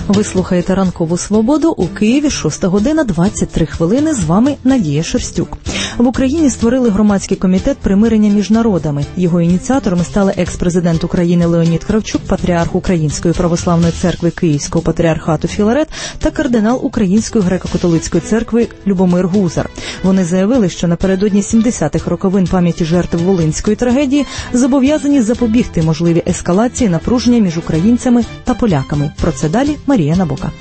Ви слухаєте «Ранкову свободу» у Києві, 6 година 23 хвилини. З вами Надія Шерстюк. В Україні створили громадський комітет примирення між народами. Його ініціаторами стали екс-президент України Леонід Кравчук, патріарх Української православної церкви Київського патріархату Філарет та кардинал Української греко-католицької церкви Любомир Гузар. Вони заявили, що напередодні 70-х роковин пам'яті жертв Волинської трагедії зобов'язані запобігти можливій ескалації напруження між українцями та поляками. Про це далі Марія Набока.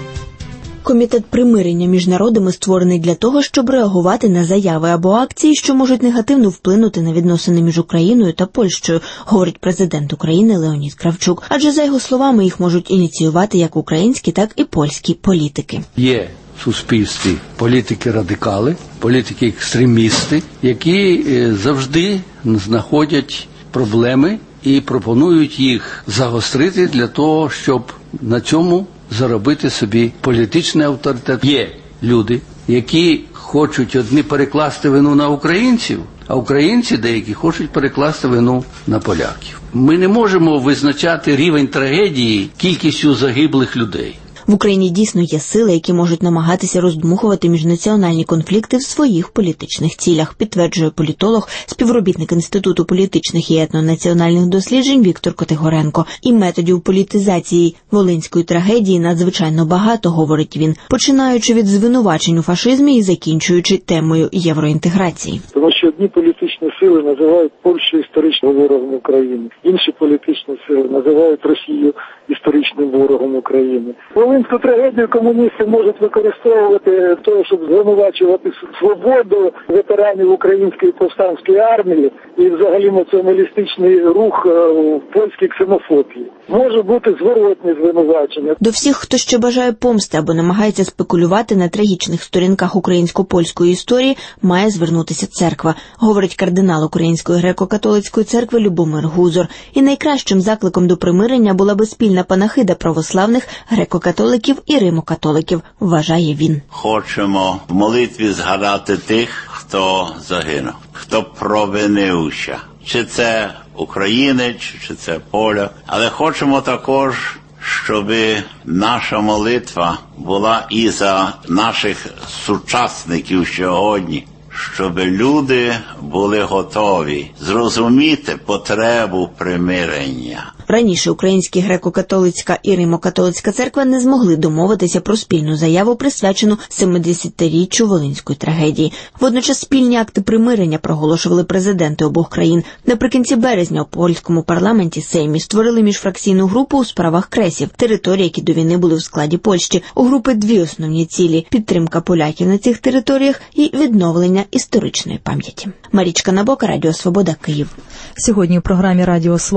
Комітет примирення між народами створений для того, щоб реагувати на заяви або акції, що можуть негативно вплинути на відносини між Україною та Польщею, говорить президент України Леонід Кравчук. Адже, за його словами, їх можуть ініціювати як українські, так і польські політики. Є в суспільстві політики-радикали, політики-екстремісти, які завжди знаходять проблеми і пропонують їх загострити для того, щоб на цьому заробити собі політичний авторитет. Є люди, які хочуть одні перекласти вину на українців, а українці деякі хочуть перекласти вину на поляків. Ми не можемо визначати рівень трагедії кількістю загиблих людей. В Україні дійсно є сили, які можуть намагатися роздмухувати міжнаціональні конфлікти в своїх політичних цілях, підтверджує політолог, співробітник Інституту політичних і етнонаціональних досліджень Віктор Котигоренко. І методів політизації Волинської трагедії надзвичайно багато, говорить він, починаючи від звинувачень у фашизмі і закінчуючи темою євроінтеграції. Тому що одні політичні сили називають Польщу історичним ворогом України, інші політичні сили називають Росію історичним ворогом України. Волинську трагедію комуністи можуть використовувати для того, щоб звинувачувати свободу ветеранів Української повстанської армії і взагалі націоналістичний рух в польській ксенофобії. Може бути зворотні звинувачення. До всіх, хто ще бажає помсти або намагається спекулювати на трагічних сторінках українсько-польської історії, має звернутися церква, говорить кардинал Української греко-католицької церкви Любомир Гузар. І найкращим закликом до примирення була би спільна панахида православних, греко-католиків і римо-католиків, вважає він. Хочемо в молитві згадати тих, хто загинув, хто провинився. Чи це українець, чи це поляк. Але хочемо також, щоб наша молитва була і за наших сучасників сьогодні, щоб люди були готові зрозуміти потребу примирення. Раніше Українська греко-католицька і римо-католицька церква не змогли домовитися про спільну заяву, присвячену 70-річчю Волинської трагедії. Водночас спільні акти примирення проголошували президенти обох країн. Наприкінці березня у польському парламенті Сеймі створили міжфракційну групу у справах кресів, територій, які до війни були в складі Польщі. У групи дві основні цілі – підтримка поляків на цих територіях і відновлення історичної пам'яті. Марічка Набока, Радіо Свобода, Київ. Сьогодні у програмі «Радіо Свобода»